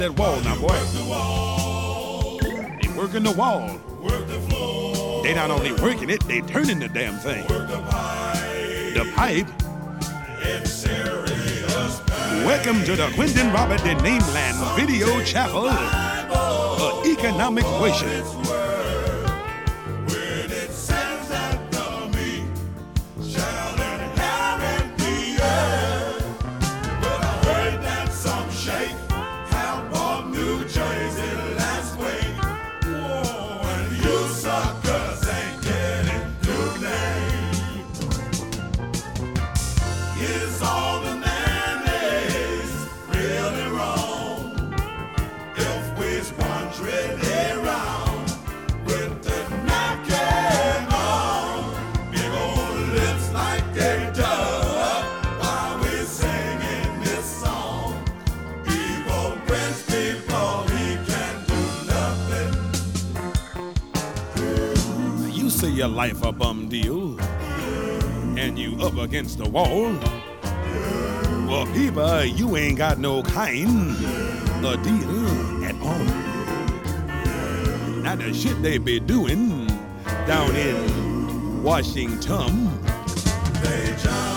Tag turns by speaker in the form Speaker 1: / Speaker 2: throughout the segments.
Speaker 1: that wall now, boy. They working the wall. They not only working it, they turning the damn thing. The pipe. Welcome to the Quentin Robert de Nameland Video Chapel for Economic Worship. Your life a bum deal and you up against the wall. Well, people, you ain't got no kind of deal at all. Now the shit they be doing down in Washington, they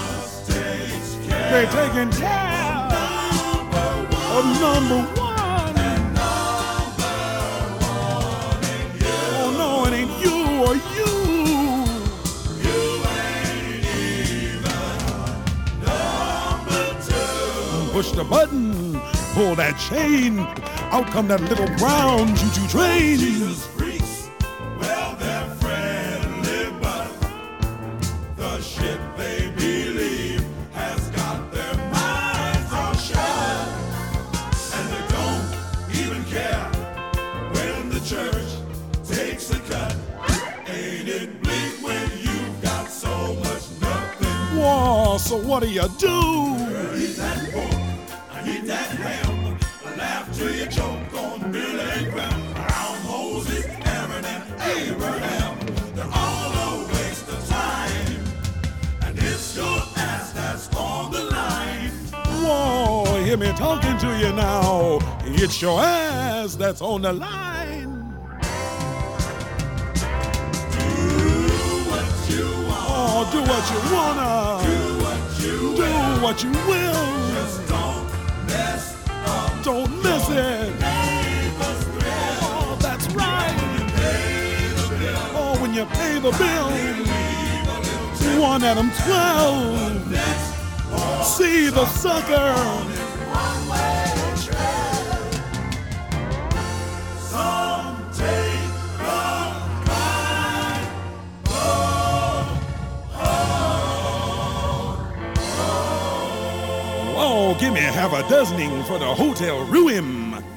Speaker 1: taking care of number one. Oh no, it ain't you or you. Push the button, pull that chain, out come that little brown choo-choo train. Well, they're friendly, but the shit they believe has got their minds all shut. And they don't even care when the church takes a cut. Ain't it bleak when you've got so much nothing? Whoa, so what do you do? Eat that ham, laugh till you choke on Billy Graham, around Moses, Aaron, and Abraham. They're all a waste of time, and it's your ass that's on the line. Whoa, hear me talking to you now. It's your ass that's on the line. Do what you want. Oh, do what you wanna. Do what you will. Just don't miss it. Oh, that's right. Oh, when you pay the bill, 1 Adam 12. See the sucker. Some take the ride. Oh, give me half a dozening for the Hotel Ruin.